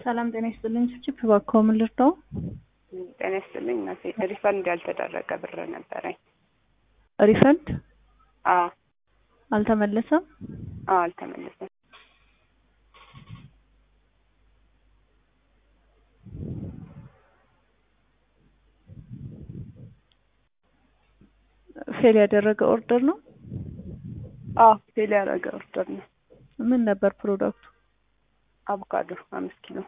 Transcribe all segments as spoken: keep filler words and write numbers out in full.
ሰላም ጤና ይስጥልኝ ቺፕ ባኮም ልርዳው ጤና ይስጥልኝ እናቴ ሪፈንድ ያልተደረገ ብር ነበረኝ ሪፈንድ አዎ አልተመለሰም አዎ አልተመለሰም ፌል ያደረገ ኦርደር ነው አዎ ፌል ያደረገ ኦርደር ነው ምን ነበር ፕሮዳክቱ አቮካዶ አምስት ኪሎ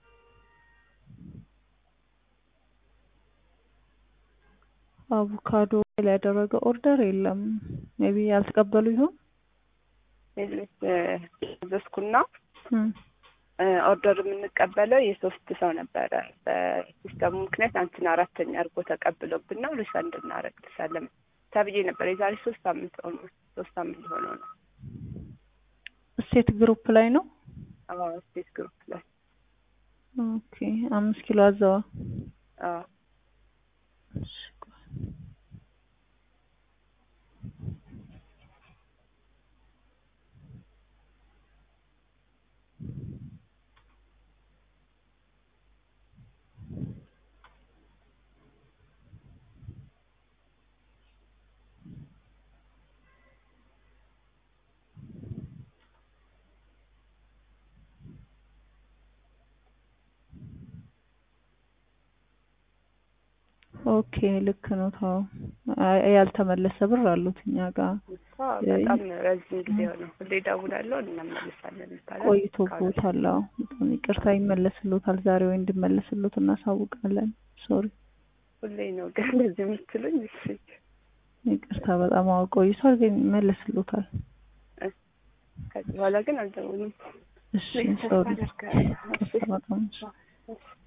አቮካዶ ፌል ያደረገ ኦርደር የለም ሜቢ ያልተቀበሉ ይሆን ሌሎች ዘስኩና ኦርደር የምንቀበለው የሶስት ሰው ነበረ በሲስተሙ ምክንያት አንቺን አራተኛ አርጎ ተቀብሎብና ሪፈንድ እናደርግልሻለን ተብዬ ነበር የዛሬ ሶስት ሳምንት ኦልሞስት ሶስት ሳምንት ሆኖ ነው ስቴት ግሩፕ ላይ ነው አዎ ስቴት ግሩፕ ላይ ኦኬ አምስት ኪሎ አዘዋ አዎ ኦኬ ልክ ነው ታው ያልተመለሰ ብር አሉት እኛ ጋር በጣም ረጅም ጊዜ ሆነ ሁሌ ደውላለሁ እንመለሳለን ታዲያ ቆይቶቦታል በጣም ይቅርታ ይመለስልዎታል ዛሬ ወይ እንድመለስልዎት እናሳውቃለን ሶሪ ሁሌ ነው ግን እንደዚህ የምትሉኝ እሺ ይቅርታ በጣም ቆይቷል ግን ይመለስልዎታል ከዚህ በኋላ ግን አልደውልም እሺ ሶሪ